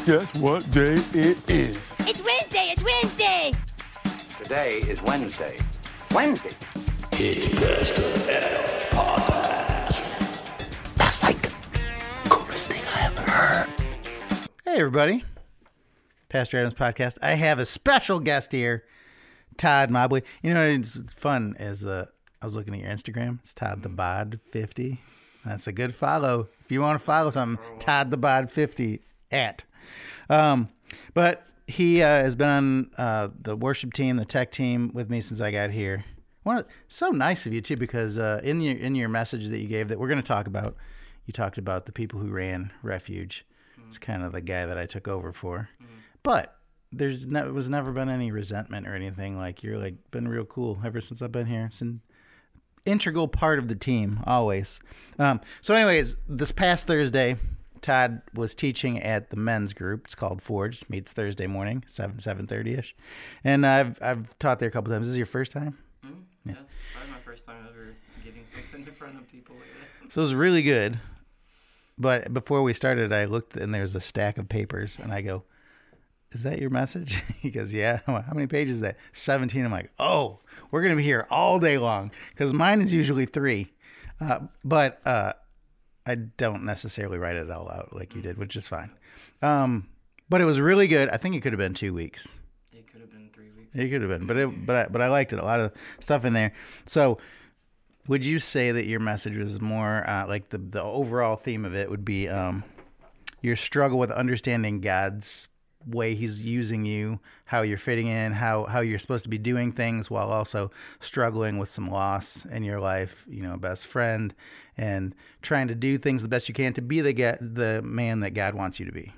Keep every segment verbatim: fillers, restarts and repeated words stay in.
Guess what day it is? It's Wednesday, it's Wednesday! Today is Wednesday. Wednesday? It's Pastor Adam's podcast. That's like the coolest thing I ever heard. Hey, everybody. Pastor Adam's podcast. I have a special guest here, Todd Mobley. You know, it's fun as the I was looking at your Instagram. It's Todd the Bod fifty. That's a good follow. If you want to follow something, Todd the Bod fifty at. Um, but he uh, has been on uh, the worship team, the tech team with me since I got here. One of, so nice of you too, because uh, in your in your message that you gave that we're going to talk about, you talked about the people who ran Refuge. Mm-hmm. It's kind of the guy that I took over for. Mm-hmm. But there's ne- was never been any resentment or anything. Like, you're like been real cool ever since I've been here. It's an integral part of the team always. Um, so, anyways, this past Thursday, Todd was teaching at the men's group. It's called Forge. Meets Thursday morning, seven seven thirty ish. And I've I've taught there a couple times. This is your first time? Mm-hmm. Yeah, yeah, it's probably my first time ever getting something in front of people like that. So it was really good. But before we started, I looked and there's a stack of papers, and I go, "Is that your message?" He goes, "Yeah." I'm like, "How many pages is that?" seventeen. I'm like, "Oh, we're going to be here all day long," because mine is usually three. Uh, but uh, I don't necessarily write it all out like you did, which is fine. Um, but it was really good. I think it could have been two weeks. It could have been three weeks. It could have been, but it, but I, but I liked it. A lot of stuff in there. So, would you say that your message was more uh, like the the overall theme of it would be um, your struggle with understanding God's way He's using you, how you're fitting in, how how you're supposed to be doing things, while also struggling with some loss in your life, you know, a best friend, and trying to do things the best you can to be the ga- the man that God wants you to be?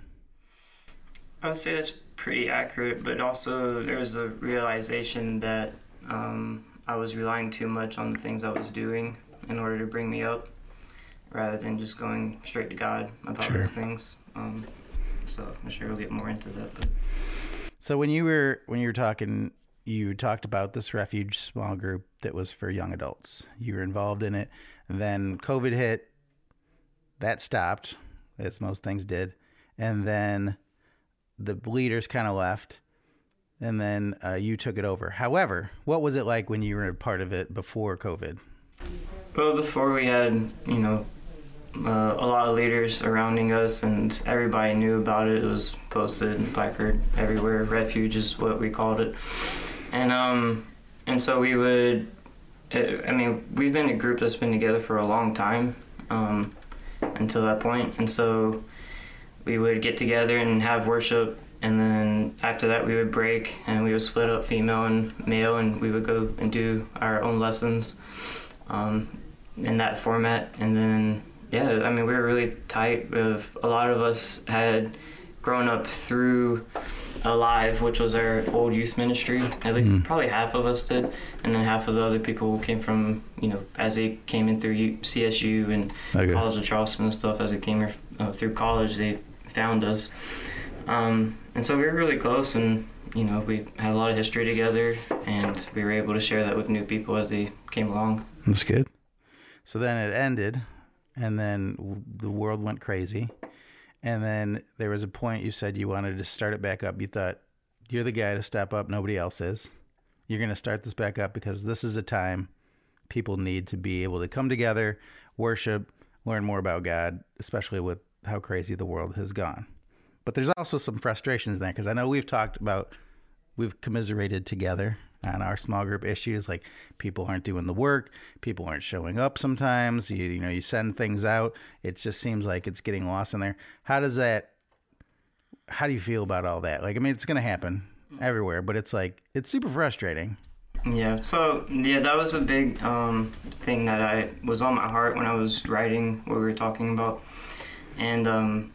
I would say that's pretty accurate, but also there was a realization that um, I was relying too much on the things I was doing in order to bring me up, rather than just going straight to God about Sure. those things. Um, So I'm sure we'll get more into that. But So when you were when you were talking, you talked about this Refuge small group that was for young adults. You were involved in it, and then COVID hit. That stopped, as most things did, and then the leaders kind of left, and then uh, you took it over. However, what was it like when you were a part of it before COVID? well, before we had, you know, Uh, a lot of leaders surrounding us, and everybody knew about it. It was posted and placard everywhere. Refuge is what we called it, and um, and so we would. It, I mean, we've been a group that's been together for a long time, um, until that point, and so we would get together and have worship, and then after that we would break and we would split up female and male, and we would go and do our own lessons, um, in that format, and then. Yeah, I mean, we were really tight. With, a lot of us had grown up through Alive, which was our old youth ministry. At least mm. probably half of us did. And then half of the other people came from, you know, as they came in through C S U and okay. College of Charleston and stuff, as they came here, uh, through college, they found us. Um, and so we were really close, and, you know, we had a lot of history together, and we were able to share that with new people as they came along. That's good. So then it ended. And then the world went crazy. And then there was a point you said you wanted to start it back up. You thought, you're the guy to step up. Nobody else is. You're going to start this back up because this is a time people need to be able to come together, worship, learn more about God, especially with how crazy the world has gone. But there's also some frustrations there, because I know we've talked about, we've commiserated together on our small group issues, like people aren't doing the work, people aren't showing up sometimes, you you know, you send things out, it just seems like it's getting lost in there. How does that, how do you feel about all that? Like, I mean, it's going to happen everywhere, but it's like, it's super frustrating. Yeah, so, yeah, that was a big um, thing that I was on my heart when I was writing what we were talking about. And um,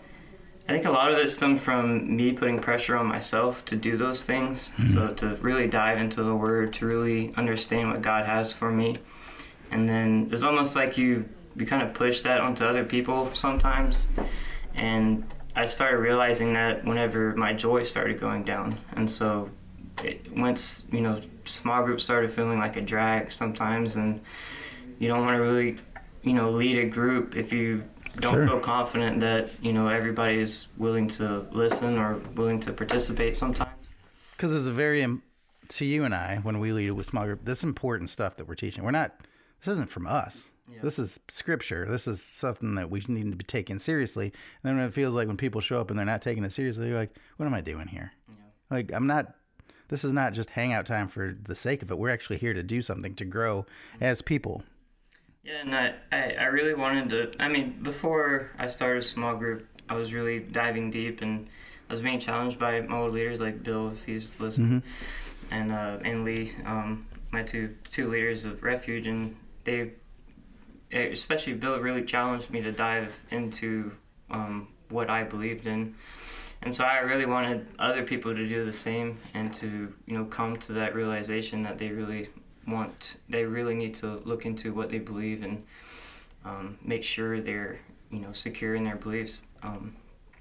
I think a lot of it stemmed from me putting pressure on myself to do those things. Mm-hmm. So to really dive into the Word, to really understand what God has for me. And then it's almost like you, you kind of push that onto other people sometimes. And I started realizing that whenever my joy started going down. And so it, once, you know, small groups started feeling like a drag sometimes, and you don't want to really, you know, lead a group if you don't Sure. feel confident that, you know, everybody is willing to listen or willing to participate sometimes. Because it's a very, im- to you and I, when we lead with small group, this important stuff that we're teaching. We're not, this isn't from us. Yeah. This is scripture. This is something that we need to be taken seriously. And then when it feels like when people show up and they're not taking it seriously, you're like, what am I doing here? Yeah. Like, I'm not, this is not just hangout time for the sake of it. We're actually here to do something, to grow as people. Yeah, and I, I, I really wanted to, I mean, before I started a small group, I was really diving deep, and I was being challenged by my old leaders like Bill, if he's listening, Mm-hmm. and uh, and Lee, um, my two two leaders of Refuge, and they, especially Bill, really challenged me to dive into um, what I believed in. And so I really wanted other people to do the same and to, you know, come to that realization that they really want, they really need to look into what they believe and um, make sure they're, you know, secure in their beliefs. Um,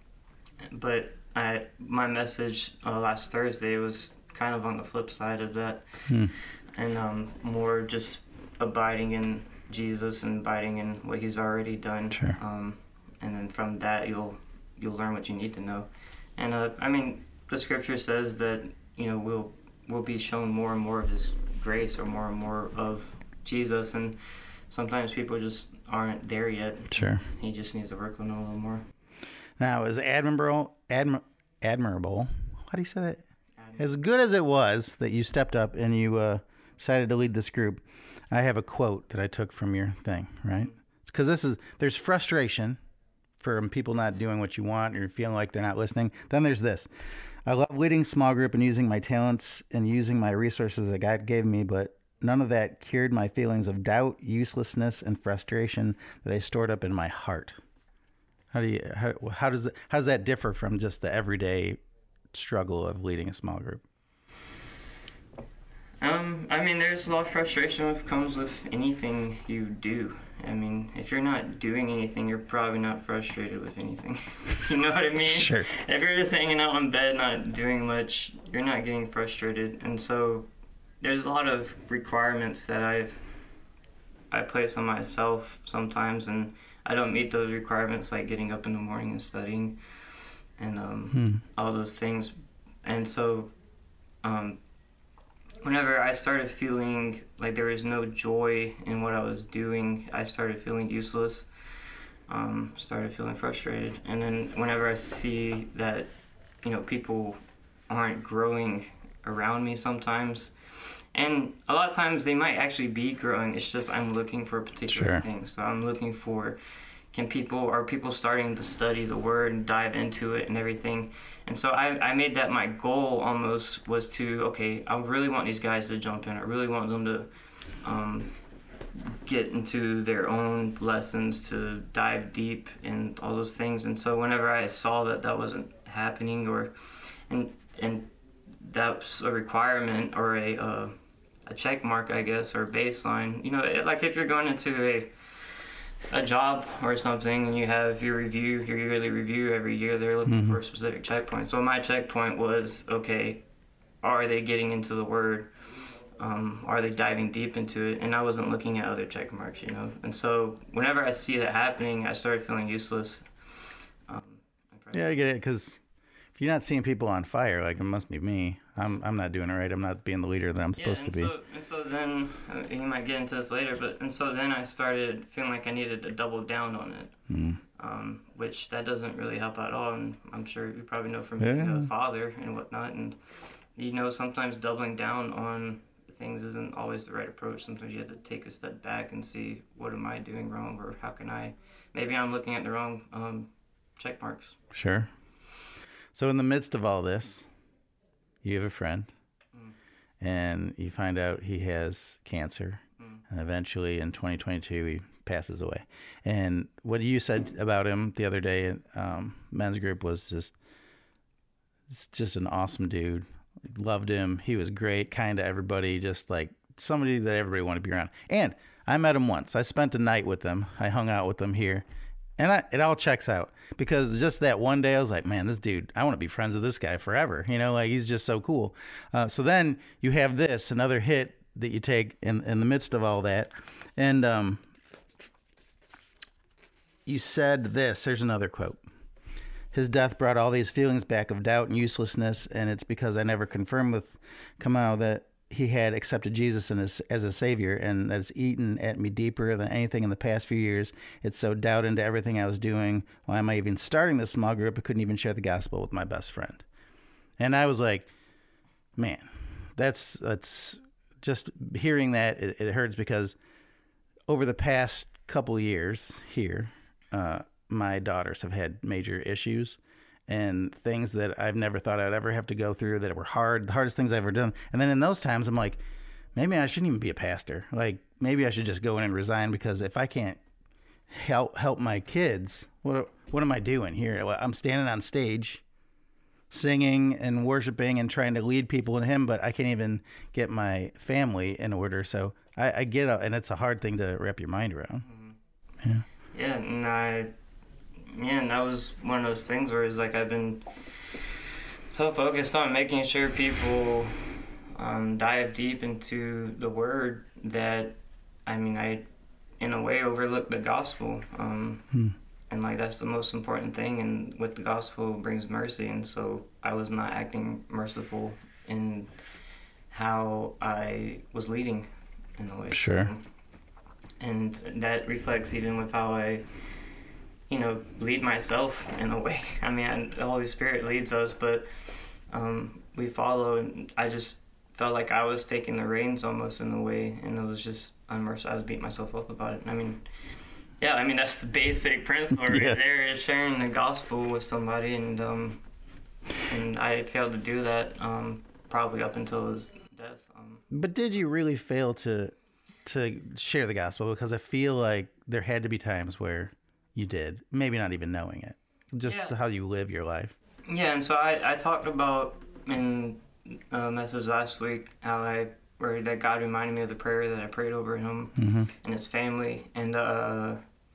but I, my message uh, last Thursday was kind of on the flip side of that, Hmm. and um, more just abiding in Jesus and abiding in what He's already done. Sure. Um, and then from that, you'll you'll learn what you need to know. And uh, I mean, the Scripture says that, you know, we'll we'll be shown more and more of His grace or more and more of Jesus, and sometimes people just aren't there yet. Sure. He just needs to work on it a little more. Now, as admirable, admi- admirable, how do you say that? As good as it was that you stepped up and you uh, decided to lead this group, I have a quote that I took from your thing, right? It's because this is, there's frustration from people not doing what you want or feeling like they're not listening. Then there's this. I love leading small group and using my talents and using my resources that God gave me, but none of that cured my feelings of doubt, uselessness, and frustration that I stored up in my heart. How do you, how, how does that, how does that differ from just the everyday struggle of leading a small group? Um, I mean, there's a lot of frustration that comes with anything you do. I mean, if you're not doing anything, you're probably not frustrated with anything. You know what I mean? Sure. If you're just hanging out in bed, not doing much, you're not getting frustrated. And so there's a lot of requirements that I've I place on myself sometimes, and I don't meet those requirements, like getting up in the morning and studying and um, Hmm. all those things. And so um, whenever I started feeling like there was no joy in what I was doing, I started feeling useless, um, started feeling frustrated. And then whenever I see that, you know, people aren't growing around me sometimes, and a lot of times they might actually be growing, it's just I'm looking for a particular Sure. thing. So I'm looking for, can people, are people starting to study the Word and dive into it and everything? And so I, I made that my goal almost, was to, okay, I really want these guys to jump in. I really want them to um, get into their own lessons, to dive deep and all those things. And so whenever I saw that that wasn't happening, or and and that's a requirement or a uh, a check mark, I guess, or a baseline. You know, it, like if you're going into a a job or something and you have your review, your yearly review every year, they're looking Mm-hmm. for a specific checkpoint. So my checkpoint was, okay, are they getting into the Word? Um, are they diving deep into it? And I wasn't looking at other check marks, you know. And so whenever I see that happening, I started feeling useless. Um, Yeah, I get it, because if you're not seeing people on fire, like, it must be me. I'm I'm not doing it right. I'm not being the leader that I'm supposed yeah, to and be. So, and so then, uh, you might get into this later, but and so then I started feeling like I needed to double down on it, Mm. um, which that doesn't really help at all. And I'm sure you probably know from Yeah. being a father and whatnot. And you know, sometimes doubling down on things isn't always the right approach. Sometimes you have to take a step back and see, what am I doing wrong, or how can I? Maybe I'm looking at the wrong um, check marks. Sure. So in the midst of all this, you have a friend, Mm. and you find out he has cancer, Mm. and eventually in twenty twenty-two he passes away. And what you said about him the other day in um, men's group was just, it's just an awesome dude. Loved him. He was great, kind to everybody, just like somebody that everybody wanted to be around. And I met him once. I spent a night with him. I hung out with him here. And I, it all checks out, because just that one day I was like, man, this dude, I want to be friends with this guy forever. You know, like, he's just so cool. Uh, so then you have this, another hit that you take in, in the midst of all that. And um, you said this. Here's another quote. His death brought all these feelings back of doubt and uselessness, and it's because I never confirmed with Kamau that he had accepted Jesus as, as a savior, and that's eaten at me deeper than anything in the past few years. It's so doubt into everything I was doing. Why am I even starting this small group? I couldn't even share the gospel with my best friend. And I was like, man, that's that's just hearing that, it, it hurts, because over the past couple years here, uh, my daughters have had major issues and things that I've never thought I'd ever have to go through that were hard, the hardest things I've ever done. And then in those times, I'm like, maybe I shouldn't even be a pastor. Like, maybe I should just go in and resign, because if I can't help help my kids, what what am I doing here? I'm standing on stage singing and worshiping and trying to lead people in Him, but I can't even get my family in order. So I, I get it, and it's a hard thing to wrap your mind around. Mm-hmm. Yeah. Yeah, and I, yeah, and that was one of those things where it's like I've been so focused on making sure people um, dive deep into the Word that, I mean, I, in a way, overlooked the gospel. Um, hmm. And, like, that's the most important thing. And with the gospel brings mercy. And so I was not acting merciful in how I was leading, in a way. Sure. So, and that reflects even with how I, you know, lead myself in a way. I mean, I, the Holy Spirit leads us, but um, we follow. And I just felt like I was taking the reins almost in a way. And it was just unmerciful. I was beating myself up about it. I mean... Yeah, I mean, that's the basic principle right yeah. there, is sharing the gospel with somebody, and um, and I failed to do that um, probably up until his death. Um, but did you really fail to to share the gospel? Because I feel like there had to be times where you did, maybe not even knowing it, just yeah. how you live your life. Yeah, and so I, I talked about in a message last week how I, where that God reminded me of the prayer that I prayed over him mm-hmm. and his family, and uh,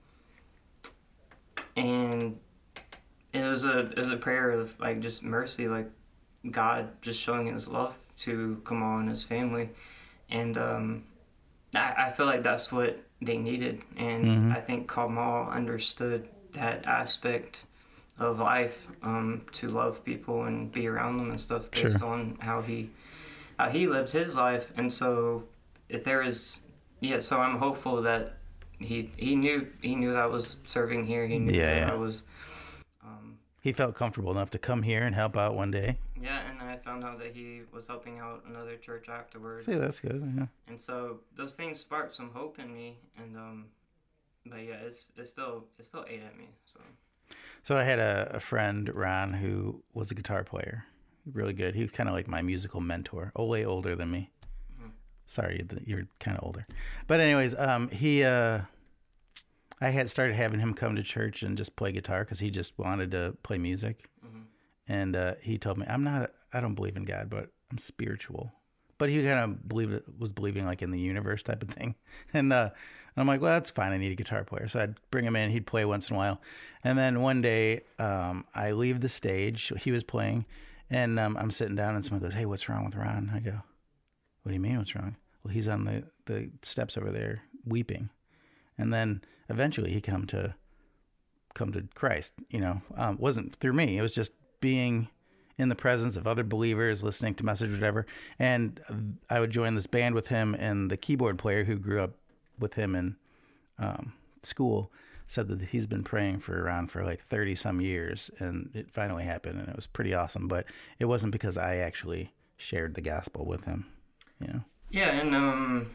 and it was a it was a prayer of like just mercy, like God just showing His love to Kamal and his family, and um, I, I feel like that's what they needed, and mm-hmm. I think Kamal understood that aspect of life, um, to love people and be around them and stuff based sure. on how he how he lived his life. And so if there is yeah so I'm hopeful that he he knew he knew that I was serving here. He knew yeah, that yeah. I was um, he felt comfortable enough to come here and help out one day. Yeah, and I found out that he was helping out another church afterwards. See, that's good. Yeah. And so those things sparked some hope in me, and um but yeah, it's it's still it still ate at me. So So I had a, a friend, Ron, who was a guitar player. Really good. He was kind of like my musical mentor. Oh, way older than me. Mm-hmm. Sorry, you're kind of older. But anyways, um, he, uh, I had started having him come to church and just play guitar because he just wanted to play music. Mm-hmm. And uh, he told me, I'm not, I don't believe in God, but I'm spiritual. But he kind of believed was believing like in the universe type of thing. And, uh, and I'm like, well, that's fine. I need a guitar player. So I'd bring him in. He'd play once in a while. And then one day um, I leave the stage. He was playing. And um, I'm sitting down and someone goes, hey, what's wrong with Ron? I go, what do you mean what's wrong? Well, he's on the, the steps over there weeping. And then eventually he come to come to Christ. You know, um, wasn't through me. It was just being in the presence of other believers, listening to message, whatever. And I would join this band with him, and the keyboard player who grew up with him in um, school said that he's been praying for Ron for like thirty some years, and it finally happened, and it was pretty awesome. But it wasn't because I actually shared the gospel with him, you know? Yeah, and um,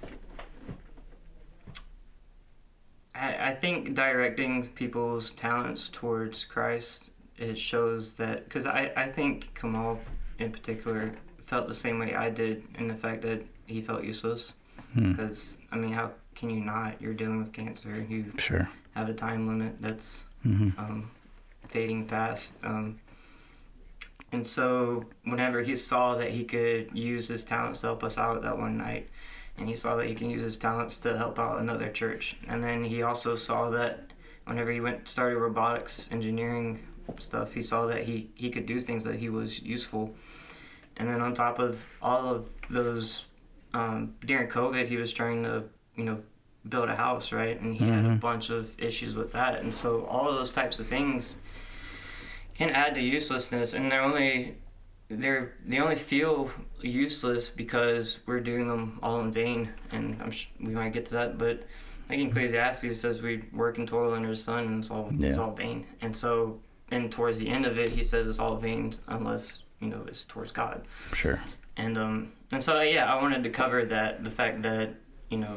I, I think directing people's talents towards Christ, it shows that, because I, I think Kamal in particular felt the same way I did in the fact that he felt useless. Because, hmm. I mean, how can you not? You're dealing with cancer. You sure. have a time limit that's mm-hmm. um, fading fast. Um, and so whenever he saw that he could use his talents to help us out that one night, and he saw that he can use his talents to help out another church. And then he also saw that whenever he went started robotics engineering stuff, he saw that he, he could do things, that he was useful. And then on top of all of those, um, during COVID, he was trying to, you know, build a house, right? And he Mm-hmm. had a bunch of issues with that. And so all of those types of things can add to uselessness, and they're only they're they only feel useless because we're doing them all in vain. And I'm sh- we might get to that, but like in Ecclesiastes says we work and toil under the sun, and it's all Yeah. it's all vain. And so, and towards the end of it, he says it's all vain unless you know it's towards God. Sure. And um and so yeah, I wanted to cover that, the fact that you know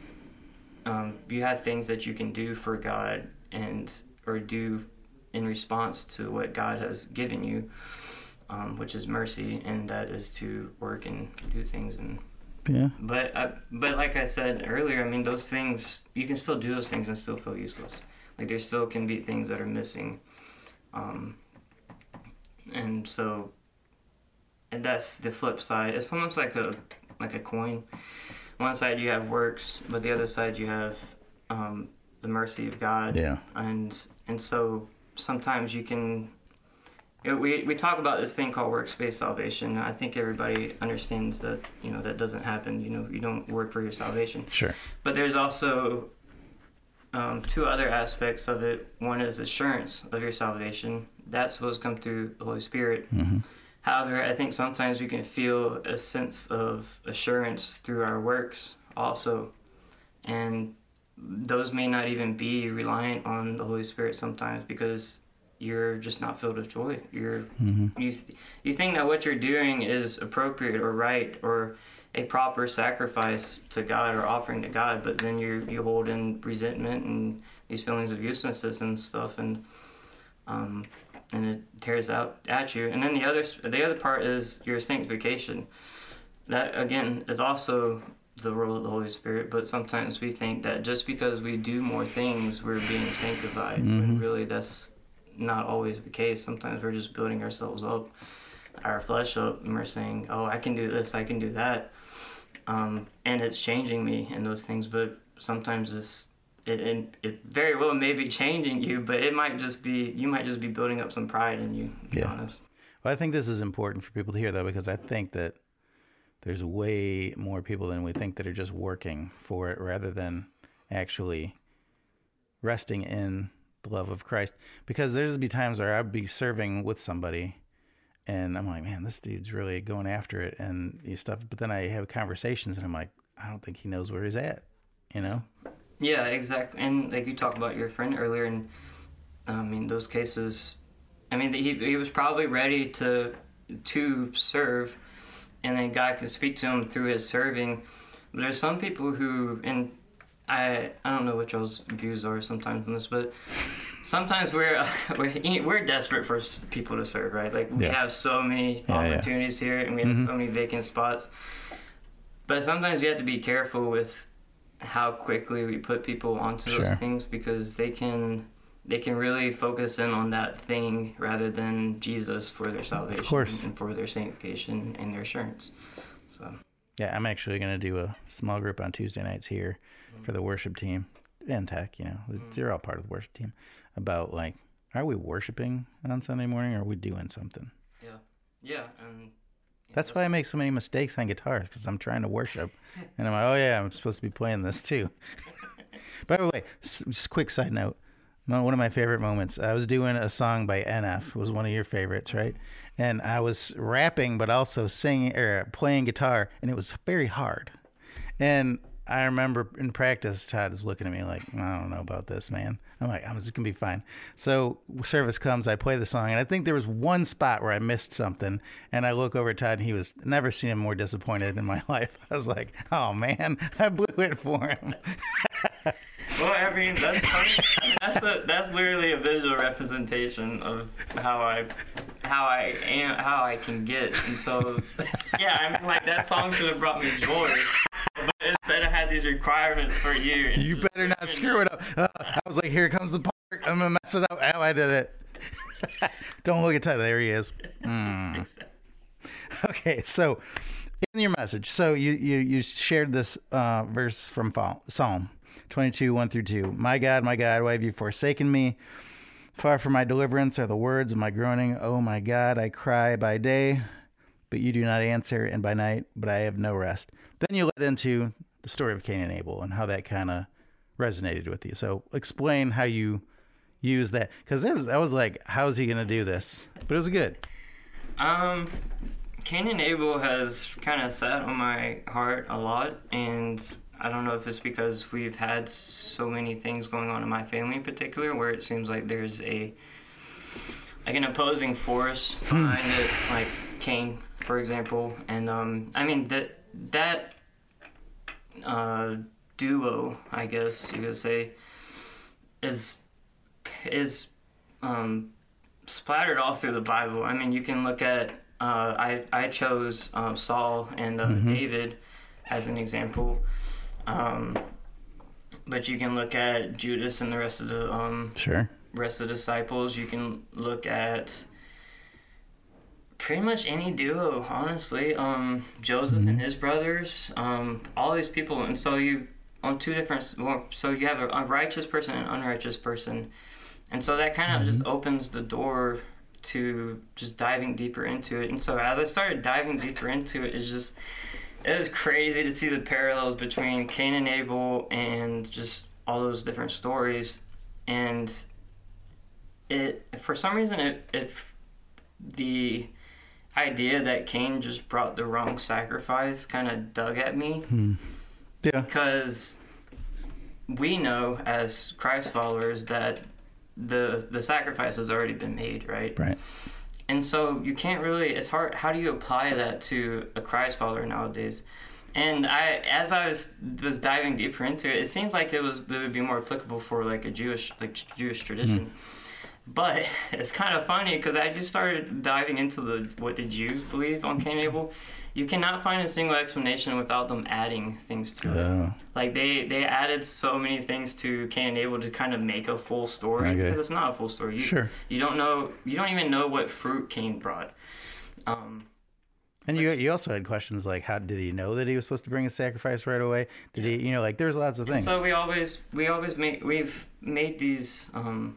um, you have things that you can do for God and or do in response to what God has given you, um, which is mercy, and that is to work and do things. And Yeah. but I, but like I said earlier, I mean those things, you can still do those things and still feel useless. Like there still can be things that are missing, um, and so and that's the flip side. It's almost like a like a coin. One side you have works, but the other side you have um, the mercy of God. Yeah. And and so sometimes you can. You know, we we talk about this thing called works-based salvation. I think everybody understands that you know that doesn't happen. You know, you don't work for your salvation. Sure. But there's also um, two other aspects of it. One is assurance of your salvation. That's supposed to come through the Holy Spirit. Mm-hmm. However, I think sometimes we can feel a sense of assurance through our works also. And those may not even be reliant on the Holy Spirit sometimes because you're just not filled with joy. You're Mm-hmm. you th- you think that what you're doing is appropriate or right or a proper sacrifice to God or offering to God, but then you you hold in resentment and these feelings of uselessness and stuff, and um and it tears out at you. And then the other the other part is your sanctification. That again is also the role of the Holy Spirit, but sometimes we think that just because we do more things we're being sanctified, Mm-hmm. when really that's not always the case. Sometimes we're just building ourselves up, our flesh up, and we're saying, oh, I can do this, I can do that, um, and it's changing me and those things. But sometimes it's it, it it very well may be changing you, but it might just be you might just be building up some pride in you, to be Yeah. honest. Well, I think this is important for people to hear, though, because I think that there's way more people than we think that are just working for it rather than actually resting in the love of Christ. Because there's be times where I'd be serving with somebody and I'm like, man, this dude's really going after it and these stuff. But then I have conversations and I'm like, I don't think he knows where he's at, you know? Yeah, exactly. And like you talked about your friend earlier, and um, in those cases, I mean, he he was probably ready to to serve, and then God can speak to him through his serving. But there's some people who, and I I don't know what y'all's views are sometimes on this, but sometimes we're uh, we're we're desperate for s- people to serve, right? Like we Yeah. have so many Yeah, yeah. opportunities here, and we have so many vacant spots. But sometimes we have to be careful with how quickly we put people onto Sure. those things, because they can they can really focus in on that thing rather than Jesus for their salvation course. and for their sanctification and their assurance. So Yeah, I'm actually going to do a small group on Tuesday nights here for the worship team and tech, you know, they're all part of the worship team, about like, are we worshiping on Sunday morning or are we doing something? yeah, yeah, and That's why I make so many mistakes on guitars, because I'm trying to worship. And I'm like, oh, yeah, I'm supposed to be playing this too. By the way, s- just a quick side note. No, one of my favorite moments, I was doing a song by N F. It was one of your favorites, right? And I was rapping, but also singing or playing guitar, and it was very hard. And I remember in practice, Todd is looking at me like, I don't know about this, man. I'm like, I'm just going to be fine. So service comes, I play the song, and I think there was one spot where I missed something, and I look over at Todd, and he was, never seen him more disappointed in my life. I was like, oh, man, I blew it for him. well, I mean, that's funny. I mean, that's the, that's literally a visual representation of how I how I am, how I can get. And so, yeah, I mean, like that song should have brought me joy, but instead I had these requirements for you. And You better not screw it up. Uh, I was like, here comes the part. I'm going to mess it up. Ow, I did it. Don't look at Todd. There he is. Mm. Okay, so in your message, so you, you, you shared this uh, verse from Psalm twenty-two, one through two. My God, my God, why have you forsaken me? Far from my deliverance are the words of my groaning. Oh my God, I cry by day, but you do not answer, and by night, but I have no rest. Then you led into the story of Cain and Abel and how that kind of resonated with you. So explain how you use that, because was, I was like, how is he going to do this? But it was good. Um, Cain and Abel has kind of sat on my heart a lot, and I don't know if it's because we've had so many things going on in my family in particular, where it seems like there's a like an opposing force behind it, like Cain, for example. And um, I mean that that uh, duo, I guess you could say, is is um, splattered all through the Bible. I mean, you can look at uh, I I chose um, Saul and uh, Mm-hmm. David as an example, um, but you can look at Judas and the rest of the um, Sure. rest of the disciples. You can look at pretty much any duo, honestly. Um, Joseph Mm-hmm. and his brothers, um, all these people, and so you on two different. Well, so you have a, a righteous person and an unrighteous person, and so that kind of Mm-hmm. just opens the door to just diving deeper into it. And so as I started diving deeper into it, it's just it was crazy to see the parallels between Cain and Abel and just all those different stories, and it for some reason it if the idea that Cain just brought the wrong sacrifice kind of dug at me, Yeah. because we know as Christ followers that the the sacrifice has already been made, right? Right. And so you can't really, it's hard, how do you apply that to a Christ follower nowadays? And I, as I was was diving deeper into it, it seems like it was it would be more applicable for like a Jewish like Jewish tradition. But it's kind of funny because I just started diving into the what the Jews believe on Cain and Abel. You cannot find a single explanation without them adding things to Oh. it. Like they, they added so many things to Cain and Abel to kind of make a full story, Okay. because it's not a full story. You, Sure. You don't know. You don't even know what fruit Cain brought. Um, And you you also had questions like, how did he know that he was supposed to bring a sacrifice right away? Did he, you know, like there's lots of things. So we always we always make we've made these um,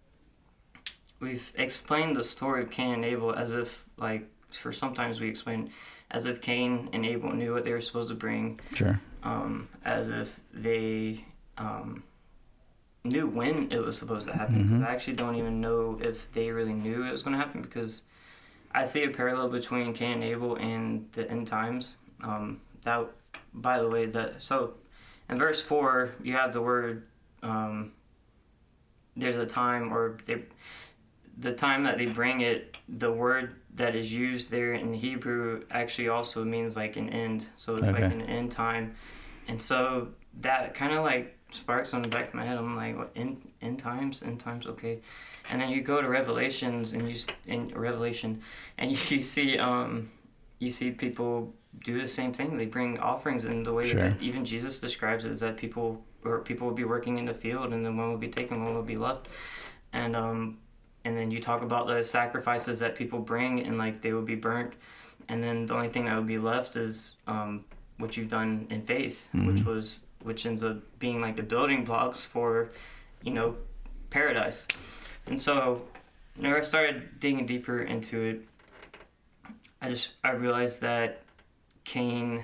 we've explained the story of Cain and Abel as if like for sometimes we explain as if Cain and Abel knew what they were supposed to bring, Sure. um, as if they um, knew when it was supposed to happen. Because I actually don't even know if they really knew it was going to happen, because I see a parallel between Cain and Abel and the end times. Um, that, by the way, that so in verse four you have the word. Um, there's a time, or they, the time that they bring it. The word that is used there in Hebrew actually also means like an end. So it's Okay. like an end time, and so that kind of like sparks on the back of my head. I'm like, what end end times? End times, okay. And then you go to Revelations and you s- in Revelation, and you see um, you see people do the same thing. They bring offerings in the way Sure. that even Jesus describes it, is that people or people will be working in the field, and then one will be taken, one will be left, and um, and then you talk about the sacrifices that people bring, and like they will be burnt, and then the only thing that would be left is um, what you've done in faith, which was which ends up being like the building blocks for, you know, paradise. And so, when I started digging deeper into it, I just I realized that Cain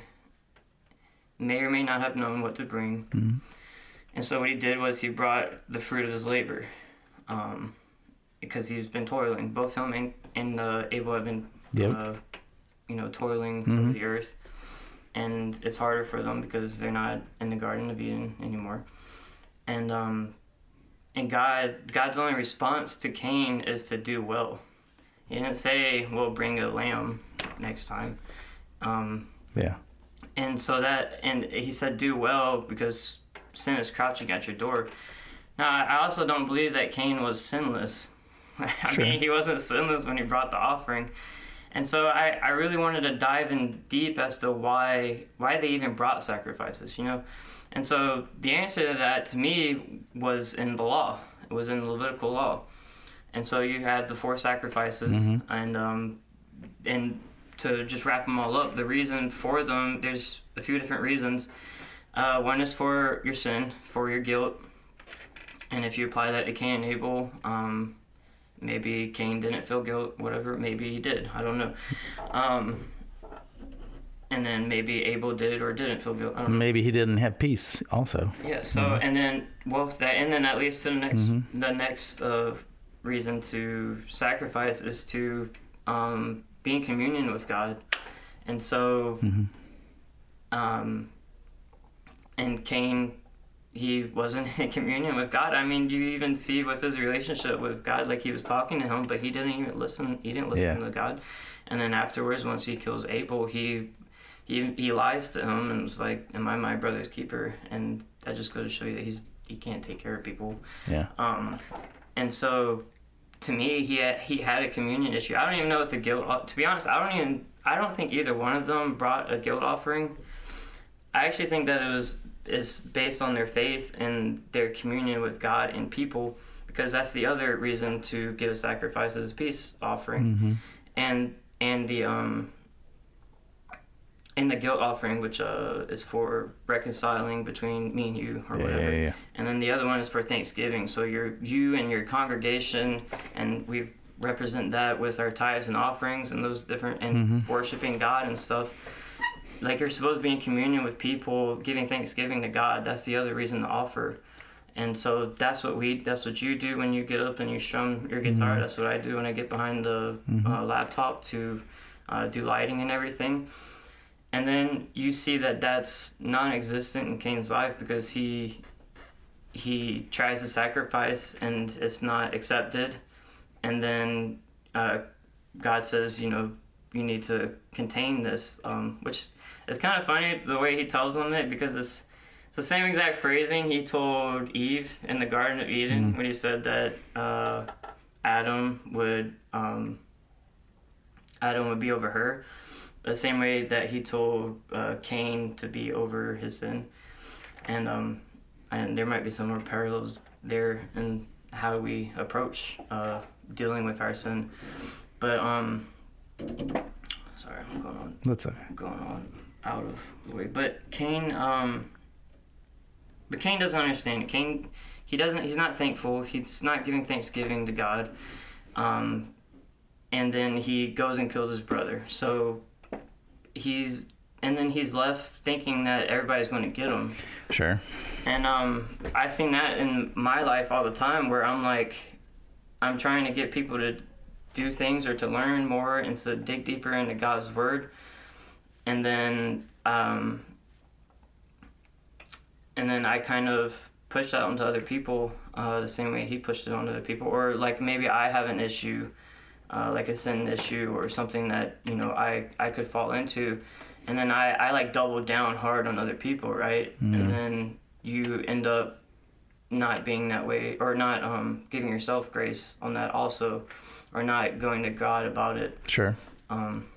may or may not have known what to bring, and so what he did was he brought the fruit of his labor, um, because he's been toiling. Both him and, and uh, Abel have been, Yep. uh, you know, toiling Mhm. over the earth, and it's harder for them because they're not in the Garden of Eden anymore, and um, and God God's only response to Cain is to do well. He didn't say, "We'll bring a lamb next time." Um, Yeah. and so that, and he said, do well, because sin is crouching at your door. Now, I also don't believe that Cain was sinless. I Sure. mean, he wasn't sinless when he brought the offering. And so I, I really wanted to dive in deep as to why why they even brought sacrifices, you know? And so the answer to that, to me, was in the law. It was in the Levitical law. And so you had the four sacrifices, Mm-hmm. and um, and to just wrap them all up, the reason for them, there's a few different reasons. Uh, one is for your sin, for your guilt. And if you apply that to Cain and Abel, um, maybe Cain didn't feel guilt, whatever, maybe he did, I don't know. Um, and then maybe Abel did or didn't feel guilt. I don't know. Maybe he didn't have peace also. Yeah. So Mm-hmm. and then well that and then that leads to the next mm-hmm. the next uh, reason to sacrifice is to um, be in communion with God, and so Mm-hmm. um, and Cain, he wasn't in communion with God. I mean, you even see with his relationship with God, like he was talking to him, but he didn't even listen. He didn't listen Yeah. to God. And then afterwards, once he kills Abel, he he he lies to him and was like, "Am I my brother's keeper?" And that just goes to show you that he's he can't take care of people. Yeah. Um, and so, to me, he had, he had a communion issue. I don't even know if the guilt. To be honest, I don't even. I don't think either one of them brought a guilt offering. I actually think that it was is based on their faith and their communion with God and people, because that's the other reason to give a sacrifice as a peace offering, Mm-hmm. and and the um. in the guilt offering, which uh, is for reconciling between me and you or Yeah, whatever. yeah, yeah. And then the other one is for Thanksgiving. So you're, you and your congregation, and we represent that with our tithes and offerings and those different, and Mm-hmm. worshiping God and stuff. Like you're supposed to be in communion with people, giving Thanksgiving to God. That's the other reason to offer. And so that's what we, that's what you do when you get up and you strum your guitar. Mm-hmm. That's what I do when I get behind the uh, laptop to uh, do lighting and everything. And then you see that that's non-existent in Cain's life, because he he tries to sacrifice and it's not accepted. And then uh, God says, you know, you need to contain this, um, which is kind of funny the way he tells them it, because it's, it's the same exact phrasing he told Eve in the Garden of Eden Mm-hmm. when he said that uh, Adam would um, Adam would be over her. The same way that he told uh, Cain to be over his sin, and um, and there might be some more parallels there in how we approach uh, dealing with our sin. But um, sorry, I'm going on. That's okay. Going on out of the way. But Cain, um, but Cain doesn't understand. Cain, he doesn't. He's not thankful. He's not giving thanksgiving to God. Um, and then he goes and kills his brother. So. He's and then he's left thinking that everybody's going to get him. Sure. And um, I've seen that in my life all the time, where I'm like, I'm trying to get people to do things or to learn more and to dig deeper into God's word, and then um, and then I kind of push that onto other people uh, the same way he pushed it onto other people, or like maybe I have an issue. Uh, like a sin issue or something that, you know, I, I could fall into. And then I, I like double down hard on other people, right? Mm-hmm. And then you end up not being that way, or not um, giving yourself grace on that also, or not going to God about it. Sure. Um,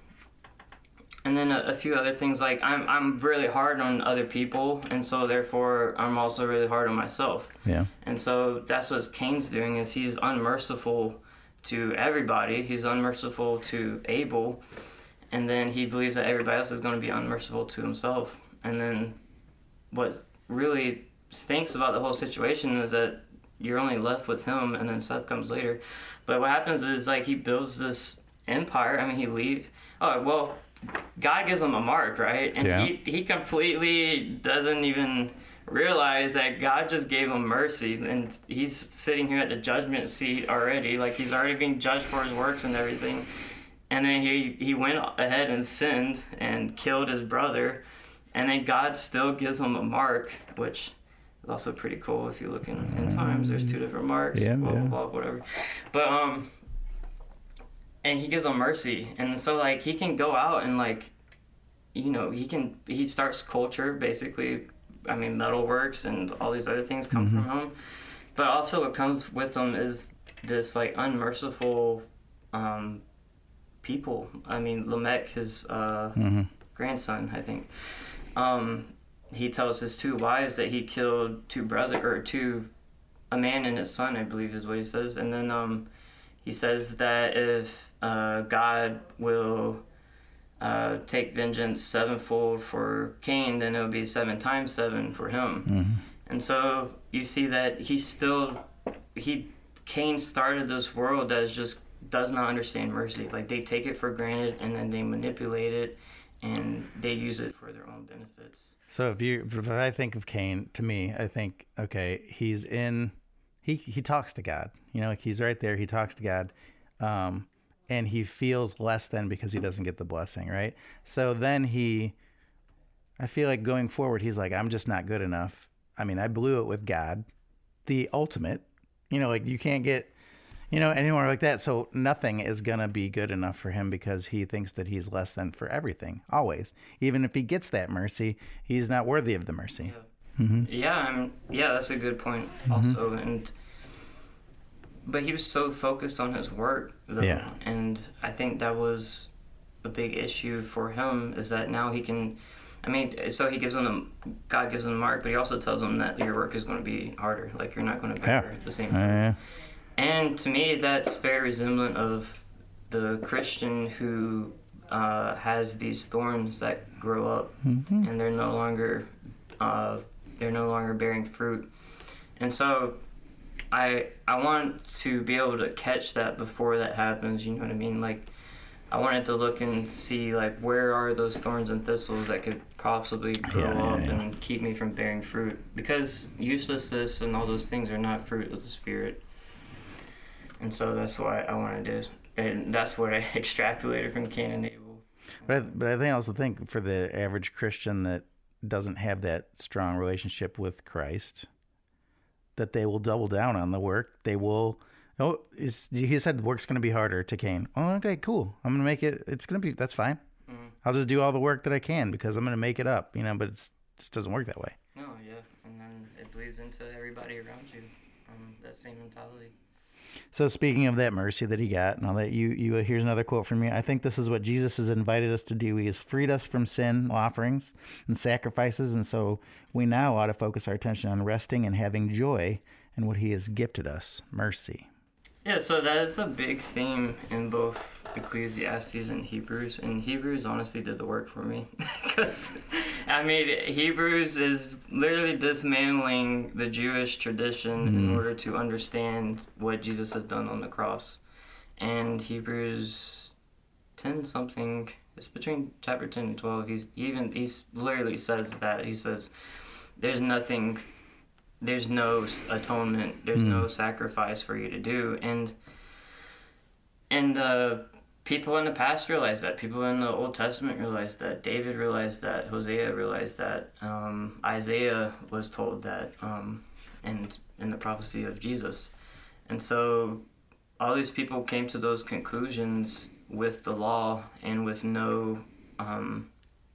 and then a, a few other things, like I'm I'm really hard on other people, and so therefore I'm also really hard on myself. Yeah. And so that's what Cain's doing, is he's unmerciful to everybody. He's unmerciful to Abel, and then he believes that everybody else is going to be unmerciful to himself. And then what really stinks about the whole situation is that you're only left with him, and then Seth comes later. But what happens is, like, he builds this empire. I mean, he leaves. Oh, well, God gives him a mark, right? And Yeah. he, he completely doesn't even realize that God just gave him mercy, and he's sitting here at the judgment seat already, like he's already being judged for his works and everything. And then he he went ahead and sinned and killed his brother, and then God still gives him a mark, which is also pretty cool. If you look in, in times, there's two different marks, Yeah, blah, yeah. blah, blah, whatever. But um and he gives him mercy, and so like he can go out and, like, you know, he can he starts culture basically. I mean, metalworks and all these other things come Mm-hmm. from him. But also what comes with him is this, like, unmerciful um, people. I mean, Lamech, his uh, Mm-hmm. grandson, I think, um, he tells his two wives that he killed two brother or two, a man and his son, I believe is what he says. And then um, he says that if uh, God will... Uh, take vengeance sevenfold for Cain, then it would be seven times seven for him. Mm-hmm. And so you see that he still, he, Cain started this world that is just does not understand mercy. Like, they take it for granted, and then they manipulate it, and they use it for their own benefits. So if you, if I think of Cain, to me, I think, okay, he's in, he he talks to God. You know, like he's right there. He talks to God, um, and he feels less than because he doesn't get the blessing, right? So then he, I feel like going forward, he's like, I'm just not good enough. I mean, I blew it with God, the ultimate. You know, like you can't get, you know, anymore like that. So nothing is going to be good enough for him because he thinks that he's less than for everything, always. Even if he gets that mercy, he's not worthy of the mercy. Yeah, mm-hmm. yeah, I mean, yeah, that's a good point also. Mm-hmm. And but he was so focused on his work, though. Yeah. And I think that was a big issue for him, is that now he can, I mean, so he gives him, the, God gives him the mark, but he also tells him that your work is going to be harder. Like, you're not going to bear yeah. the same uh, fruit. yeah. And to me, that's very resemblant of the Christian who uh, has these thorns that grow up, mm-hmm. and they're no longer uh, they're no longer bearing fruit. And so, I I want to be able to catch that before that happens. You know what I mean? Like, I wanted to look and see, like, where are those thorns and thistles that could possibly grow yeah, yeah, up yeah. and keep me from bearing fruit, because uselessness and all those things are not fruit of the Spirit. And so that's why I wanted to, and that's what I extrapolated from Cain and Abel. But I, but I think I also think for the average Christian that doesn't have that strong relationship with Christ, that they will double down on the work. They will, oh, it's, he said the work's going to be harder to Cain. Oh, okay, cool. I'm going to make it, it's going to be, that's fine. Mm-hmm. I'll just do all the work that I can because I'm going to make it up, you know, but it's, it just doesn't work that way. No, yeah. And then it bleeds into everybody around you, um, that same mentality. So speaking of that mercy that he got and all that, you, you here's another quote from you. I think this is what Jesus has invited us to do. He has freed us from sin offerings and sacrifices, and so we now ought to focus our attention on resting and having joy in what he has gifted us, mercy. Yeah, so that is a big theme in both Ecclesiastes and Hebrews. And Hebrews honestly did the work for me. Because, I mean, Hebrews is literally dismantling the Jewish tradition mm. in order to understand what Jesus has done on the cross. And Hebrews ten something, it's between chapter ten and twelve, he's even, he's literally says that. He says, there's nothing... There's no atonement. There's mm. no sacrifice for you to do, and and uh, people in the past realized that. People in the Old Testament realized that. David realized that. Hosea realized that. Um, Isaiah was told that, um, and in the prophecy of Jesus, and so all these people came to those conclusions with the law and with no. Um,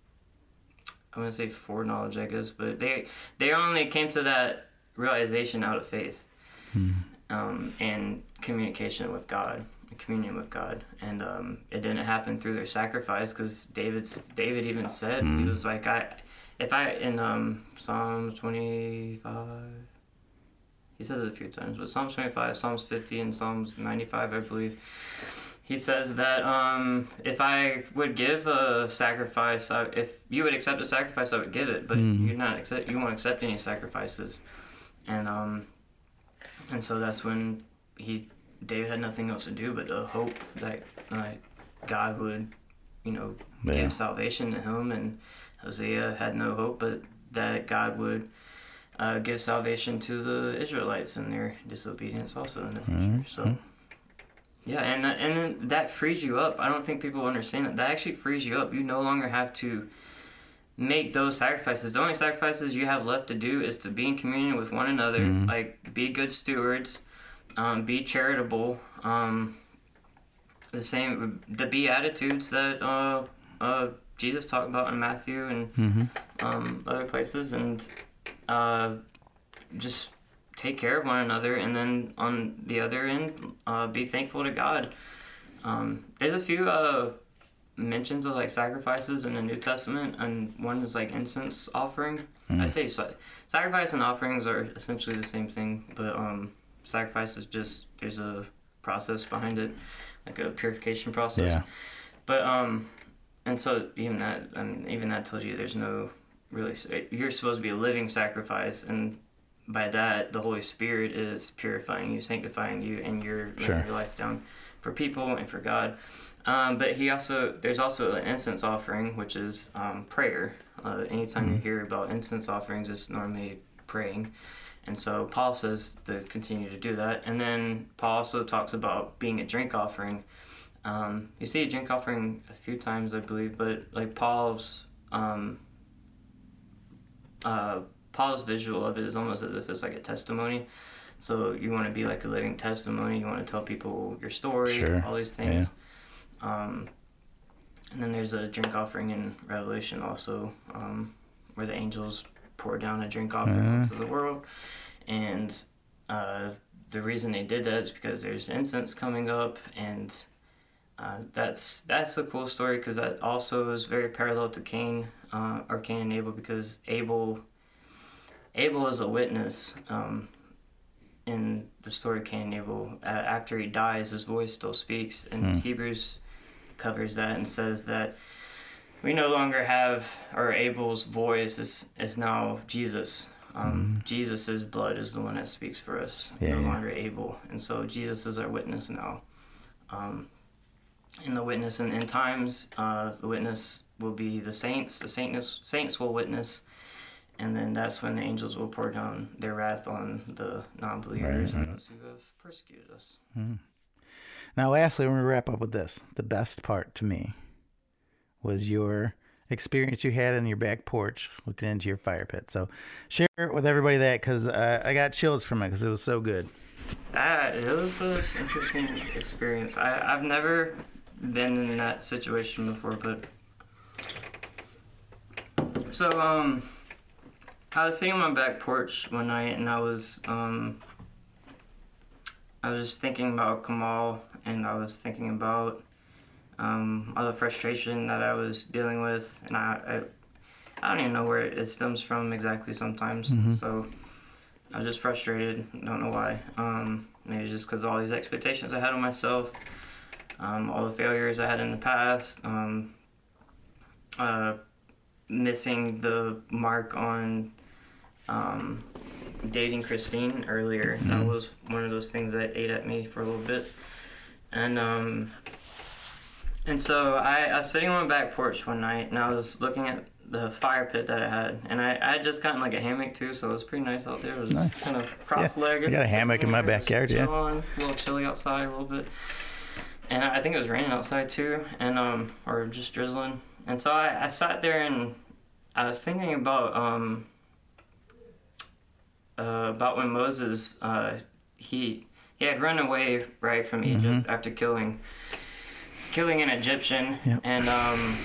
I want to say foreknowledge, I guess, but they they only came to that realization out of faith hmm. um, and communication with God, communion with God, and um, it didn't happen through their sacrifice, because David's David even said hmm. he was like, I, if I in um, Psalms twenty-five, he says it a few times, but Psalms twenty-five, Psalms fifty, and Psalms ninety-five, I believe. He says that um, if I would give a sacrifice, I, if you would accept a sacrifice, I would give it. But mm. you're not accept, you won't accept any sacrifices, and um, and so that's when he David had nothing else to do but to hope that uh, God would, you know, yeah. give salvation to him. And Hosea had no hope but that God would uh, give salvation to the Israelites in their disobedience also in the future. Mm-hmm. So. Yeah, and and then that frees you up. I don't think people understand that. That actually frees you up. You no longer have to make those sacrifices. The only sacrifices you have left to do is to be in communion with one another, mm-hmm. like be good stewards, um, be charitable. Um, the same, the Beatitudes that uh, uh, Jesus talked about in Matthew and mm-hmm. um, other places, and uh, just take care of one another, and then on the other end, uh, be thankful to God. Um, there's a few uh, mentions of like sacrifices in the New Testament, and one is like incense offering. Mm. I say so, sacrifice and offerings are essentially the same thing, but um, sacrifice is just, there's a process behind it, like a purification process. Yeah. But um, and so even that, I mean, even that tells you there's no really, you're supposed to be a living sacrifice, and by that, the Holy Spirit is purifying you, sanctifying you, and you're laying sure. your life down for people and for God. Um, but he also, there's also an incense offering, which is um, prayer. Uh, anytime Mm-hmm. you hear about incense offerings, it's normally praying. And so Paul says to continue to do that. And then Paul also talks about being a drink offering. Um, you see a drink offering a few times, I believe, but like Paul's um, uh, Paul's visual of it is almost as if it's like a testimony. So you want to be like a living testimony. You want to tell people your story, Sure. all these things. Um, and then there's a drink offering in Revelation also, um, where the angels pour down a drink offering Uh. onto the world. And uh, the reason they did that is because there's incense coming up, and uh, that's that's a cool story because that also is very parallel to Cain, uh, or Cain and Abel, because Abel Abel is a witness. Um, in the story of Cain and Abel, uh, after he dies, his voice still speaks, and Hmm. Hebrews covers that and says that we no longer have, or Abel's voice is, is now Jesus. Um, Jesus' blood is the one that speaks for us, Yeah, no yeah. longer Abel. And so Jesus is our witness now. Um, and the witness in end times, uh, the witness will be the saints. The saints, saints will witness. And then that's when the angels will pour down their wrath on the non-believers Right, and right. those who have persecuted us. Now, lastly, we're going to wrap up with this. The best part to me was your experience you had on your back porch looking into your fire pit. So share it with everybody that, because uh, I got chills from it because it was so good. Ah, it was an interesting experience. I, I've never been in that situation before, but... So, um... I was sitting on my back porch one night, and I was, um... I was just thinking about Kamal, and I was thinking about, um, all the frustration that I was dealing with, and I... I, I don't even know where it stems from exactly sometimes, so... I was just frustrated. Don't know why. Um, maybe just because all these expectations I had on myself, um, all the failures I had in the past, um, uh, missing the mark on um, dating Christine earlier. Mm-hmm. That was one of those things that ate at me for a little bit. And um, and so I, I was sitting on my back porch one night, and I was looking at the fire pit that I had, and I, I had just gotten like a hammock too, so it was pretty nice out there. It was Nice. kind of cross-legged. Yeah, I got a hammock in my Just backyard, yeah. chilling. It's a little chilly outside a little bit, and I think it was raining outside too, and um or just drizzling. And so I, I sat there and I was thinking about um uh, about when Moses uh he he had run away right from Egypt Mm-hmm. after killing killing an Egyptian, Yep. and um.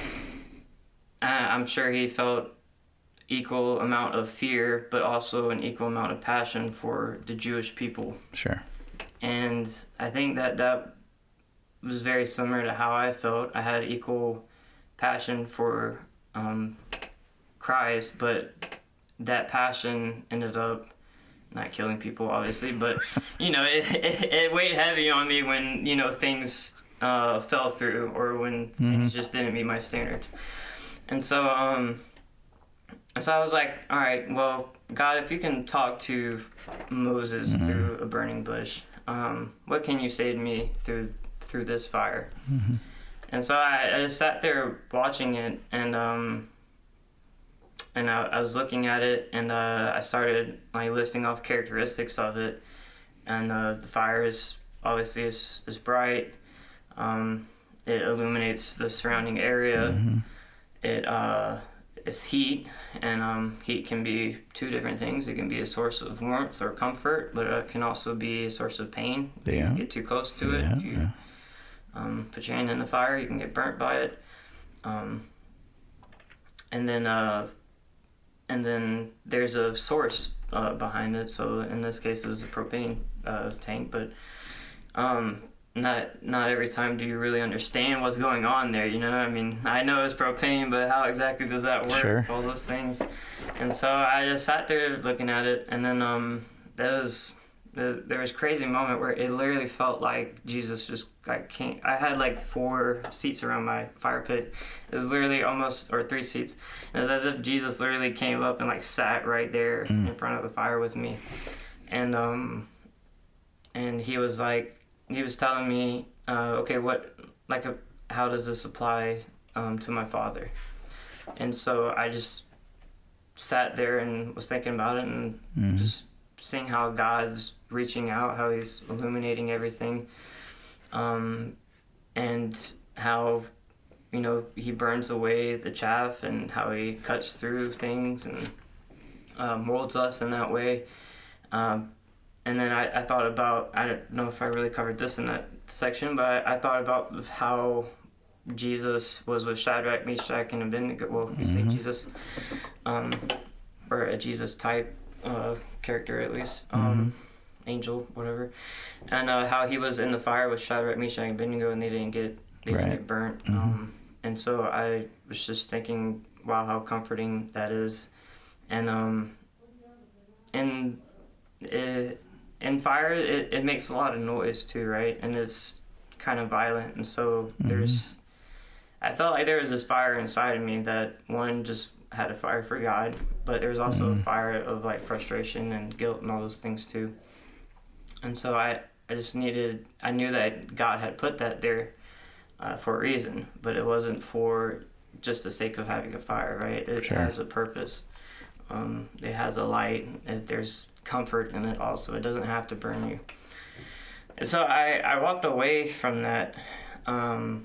I- I'm sure he felt equal amount of fear, but also an equal amount of passion for the Jewish people. Sure. And I think that that was very similar to how I felt. I had equal passion for um, Christ, but that passion ended up not killing people, obviously, but, you know, it, it, it weighed heavy on me when, you know, things uh, fell through or when things just didn't meet my standards. And so, um, so I was like, all right, well, God, if you can talk to Moses Mm-hmm. through a burning bush, um, what can you say to me through through this fire? Mm-hmm. And so I, I just sat there watching it, and um, and I, I was looking at it, and uh, I started like listing off characteristics of it, and uh, the fire is obviously is is bright. Um, it illuminates the surrounding area. Mm-hmm. It uh, is heat, and um, heat can be two different things. It can be a source of warmth or comfort, but it can also be a source of pain. If Yeah. you get too close to it, Yeah, if you yeah. um, put your hand in the fire, you can get burnt by it. Um, and then, uh, and then there's a source uh, behind it. So in this case, it was a propane uh, tank, but. Um, Not not every time do you really understand what's going on there, you know? I mean, I know it's propane, but how exactly does that work? Sure. All those things. And so I just sat there looking at it, and then um, there was there, there was a crazy moment where it literally felt like Jesus just like came. I had like four seats around my fire pit. It was literally almost, or three seats. It was as if Jesus literally came up and like sat right there in front of the fire with me, and um, and he was like. He was telling me, uh, okay, what, like, a, how does this apply um, to my father? And so I just sat there and was thinking about it and mm-hmm. just seeing how God's reaching out, how he's illuminating everything, um, and how, you know, he burns away the chaff and how he cuts through things and uh, molds us in that way. Um, and then I, I thought about, I don't know if I really covered this in that section, but I, I thought about how Jesus was with Shadrach, Meshach, and Abednego. Well, you mm-hmm. say Jesus, um, or a Jesus type uh, character at least, um, mm-hmm. angel, whatever, and uh, how he was in the fire with Shadrach, Meshach, and Abednego, and they didn't get they right. didn't get burnt. Mm-hmm. Um, and so I was just thinking, wow, how comforting that is, and um, and it, in fire, it, it makes a lot of noise too, right? And it's kind of violent, and so mm-hmm. there's. I felt like there was this fire inside of me that one just had a fire for God, but there was also mm-hmm. a fire of like frustration and guilt and all those things too. And so I, I just needed, I knew that God had put that there uh, for a reason, but it wasn't for just the sake of having a fire, right? It sure. has a purpose. Um, it has a light. It, there's comfort in it also. It doesn't have to burn you. And so I, I walked away from that. Um,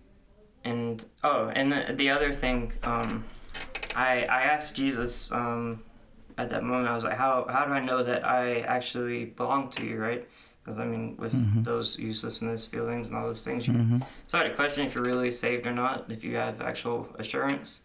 And oh, and the, the other thing, um, I I asked Jesus um, at that moment. I was like, how how do I know that I actually belong to you, right? Because I mean, with mm-hmm. those uselessness feelings and all those things, you mm-hmm. start to question if you're really saved or not, if you have actual assurance.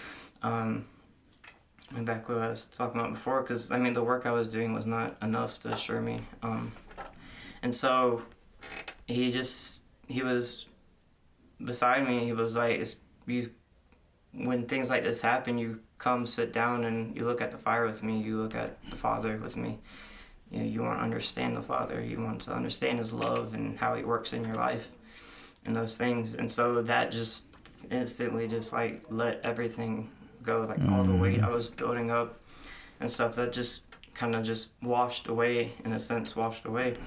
Um, and back what I was talking about before, because I mean, the work I was doing was not enough to assure me. Um, and so he just he was. beside me, he was like, it's, you, when things like this happen, you come sit down and you look at the fire with me, you look at the Father with me. You know, you want to understand the Father, you want to understand his love and how he works in your life and those things. And so that just instantly just like let everything go, like mm. all the weight I was building up and stuff, that just kind of just washed away, in a sense, washed away.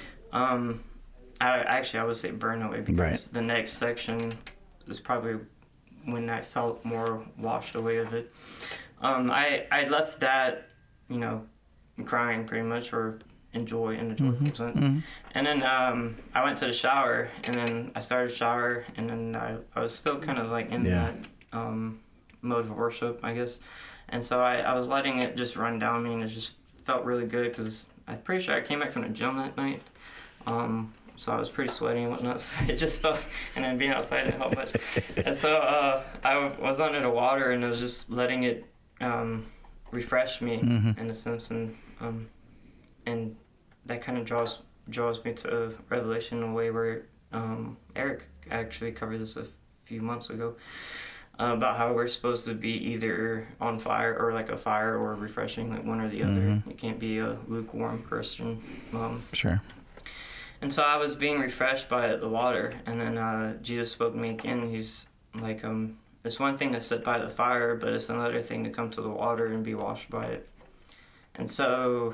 Um, I, actually, I would say burn away, because right. the next section is probably when I felt more washed away of it. Um, I, I left that, you know, crying pretty much, or in joy, in a joyful mm-hmm. sense. Mm-hmm. And then um, I went to the shower, and then I started to shower, and then I, I was still kind of like in yeah. that um, mode of worship, I guess. And so I, I was letting it just run down me, and it just felt really good, because I'm pretty sure I came back from the gym that night. Um, So I was pretty sweaty and whatnot, so it just felt, and then being outside didn't help much. And so uh, I was under the water, and I was just letting it um, refresh me mm-hmm. in a sense, and um, and that kind of draws draws me to Revelation in a way where um, Eric actually covered this a few months ago, uh, about how we're supposed to be either on fire, or like a fire, or refreshing, like one or the other. Mm-hmm. You can't be a lukewarm Christian. Um, sure. And so I was being refreshed by the water, and then uh, Jesus spoke to me again. He's like, um, it's one thing to sit by the fire, but it's another thing to come to the water and be washed by it. And so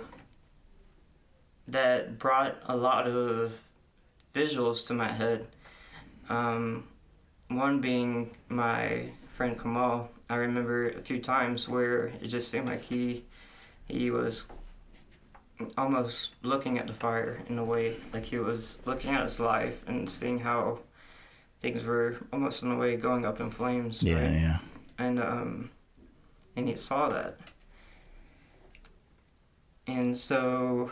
that brought a lot of visuals to my head. Um, one being my friend Kamal. I remember a few times where it just seemed like he he was almost looking at the fire in a way, like he was looking at his life and seeing how things were almost in a way going up in flames. Yeah, right? yeah. And um, and he saw that, and so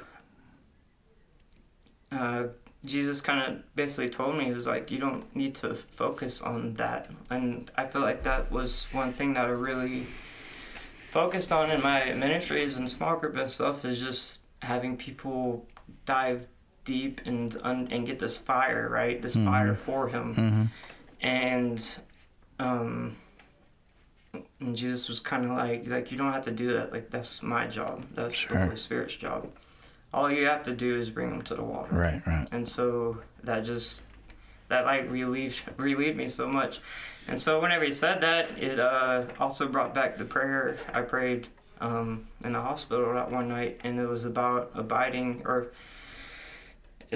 uh, Jesus kind of basically told me, he was like, you don't need to focus on that. And I feel like that was one thing that I really focused on in my ministries and small group and stuff, is just having people dive deep and un- and get this fire, right? This mm-hmm. fire for him. Mm-hmm. And um, and Jesus was kind of like, like, you don't have to do that. Like, that's my job. That's sure. the Holy Spirit's job. All you have to do is bring them to the water. Right, right. And so that just, that like relieved, relieved me so much. And so whenever he said that, it uh, also brought back the prayer I prayed um, in the hospital that one night, and it was about abiding, or is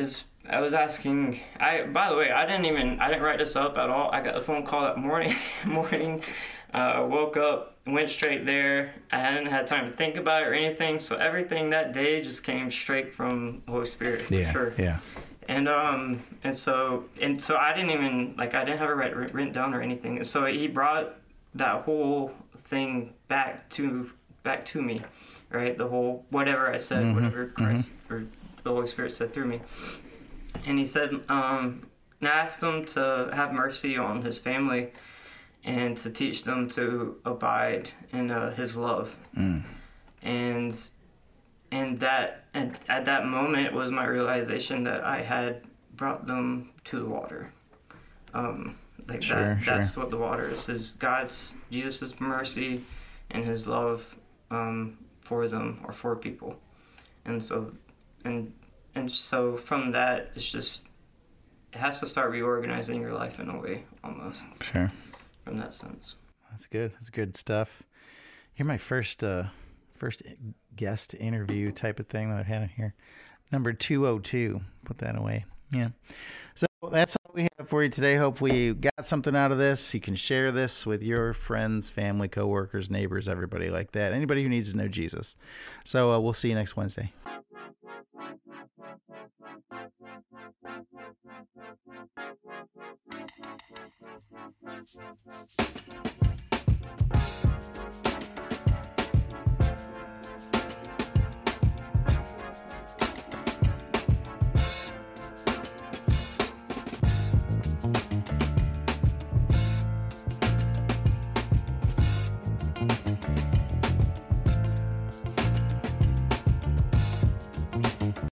I was asking. I by the way, I didn't even I didn't write this up at all. I got a phone call that morning. morning. Uh, I woke up, went straight there. I hadn't had time to think about it or anything. So everything that day just came straight from the Holy Spirit. For Yeah. sure. Yeah. And um and so and so I didn't even like I didn't have it write, written down or anything. So he brought that whole thing back to back to me, right? The whole whatever I said, Mm-hmm. whatever Christ mm-hmm. or the Holy Spirit said through me. And he said, um, and I asked him to have mercy on his family and to teach them to abide in uh, his love. Mm. And and that and at that moment was my realization that I had brought them to the water. Um, like sure, that, sure. that's what the water is, is God's, Jesus' mercy and his love um, for them or for people. And so, and And so from that, it's just, it has to start reorganizing your life in a way, almost. Sure. From that sense. That's good. That's good stuff. You're my first uh, first guest interview type of thing that I've had in here. Number two oh two. Put that away. Yeah. So that's all we have for you today. Hopefully you got something out of this. You can share this with your friends, family, coworkers, neighbors, everybody like that. Anybody who needs to know Jesus. So uh, we'll see you next Wednesday.